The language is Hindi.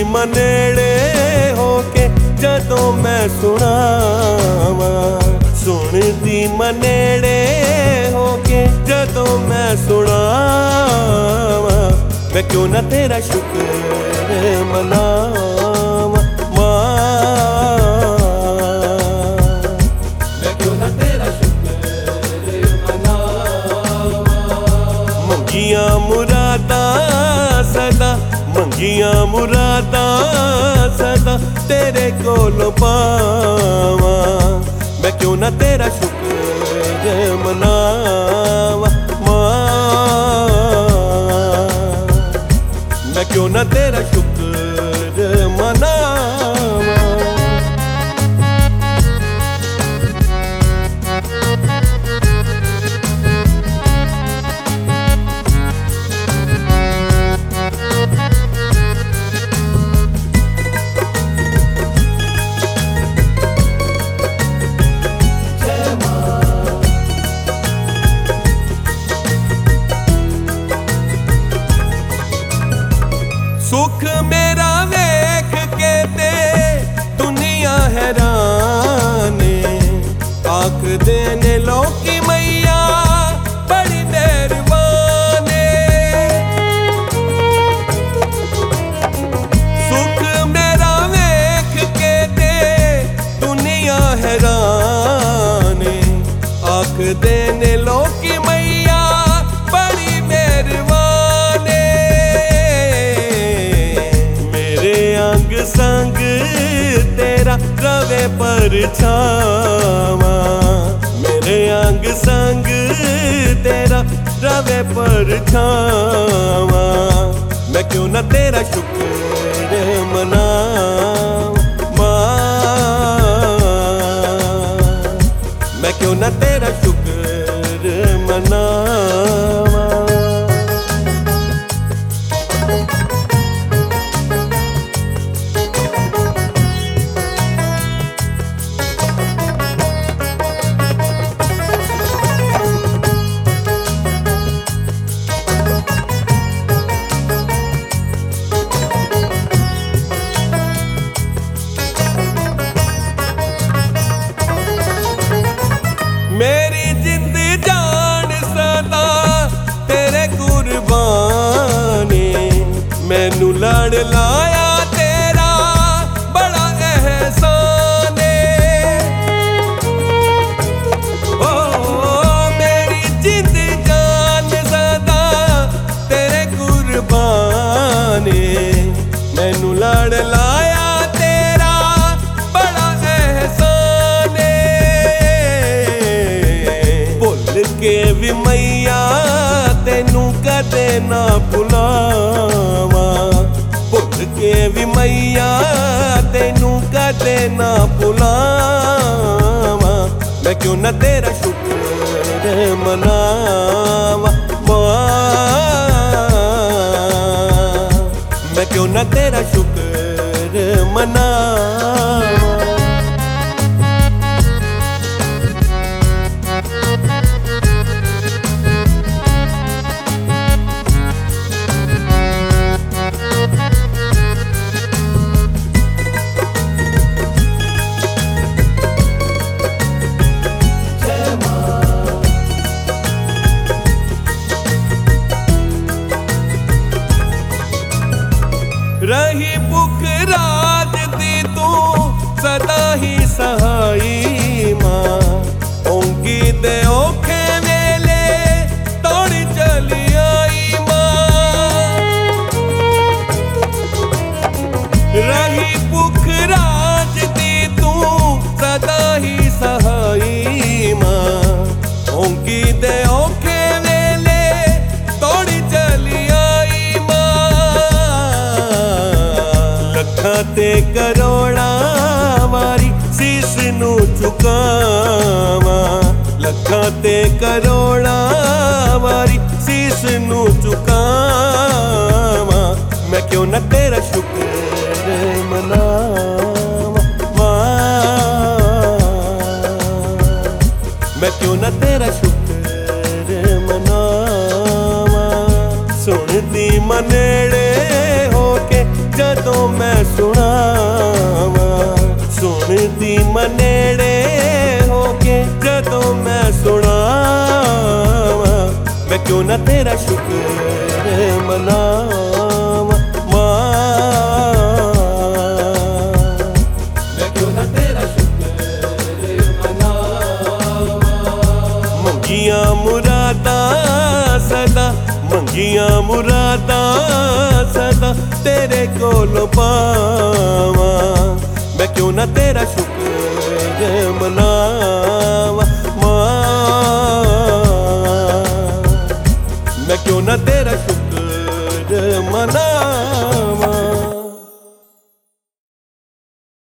मनेड़े होके जदों मैं सुनावा, सुनदी मनेड़े होके जदों मैं सुनावा, मैं क्यों ना तेरा शुक्र मनावा मैं क्यों ना तेरा शुक्र मनावा। मंगियां मुरादां सदा, मंगियां मुरादां सदा तेरे कोलों पावा, मैं क्यों ना तेरा शुक्र मनावा मैं क्यों ना तेरा शुक्र मनावा। सुख मेरा वेख के ते दुनिया हैरान, आख देने लोकी मैया बड़ी मेहरबान। सुख मेरा वेख के ते दुनिया हैरान, आख देने लोकी मैया बड़ी मेहरबान। अंग संग तेरा रवे परछावा, मेरे अंग संग तेरा रवे परछावा, मैं क्यों ना तेरा शुक्र मनावा मैं क्यों ना तेरा शुक्र मनावा। मेरी जिंद जान सदा तेरे कुर्बानी, मैनू लड़ लाया तेरा बड़ा एहसान। ओ मेरी जिंद जान सदा तेरे कुर्बानी, मैनू लड़ लाया तेरा बड़ा एहसान। के भी मैया तेनू कदे ना भुलावा, भुल के भी मैया तेनू कदे ना भुलावा, मैं क्यों ना तेरा शुक्र मनावा मैं क्यों ना तेरा शुक्र मनावा। रही भुख रात दी तू सदा ही सहाई मां, ओंगी दे औखे वेले दौड़ी चली आई मां। रही भुख रात दी तू सदा ही सहाई मां, ओंगी दे औखे वेले दौड़ी चली आई लखां ते करोड़ां वारी सीस नू झुकावा, लखां ते करोड़ां वारी सीस नू झुकावा, मैं क्यों ना तेरा शुक्र मनावा मैं क्यों ना तेरा शुक्र मनावा। सुनदी मनेड़े होके जदों मैं क्यों ना तेरा शुक्र मनावा माँ, मैं क्यों ना तेरा शुक्र मनावा। मंगिया मुरादा सदा, मंगिया मुरादा सदा तेरे कोलों पावा, मैं क्यों ना तेरा शुक्र मनावा माँ, मैं क्यों ना तेरा शुक्र मना।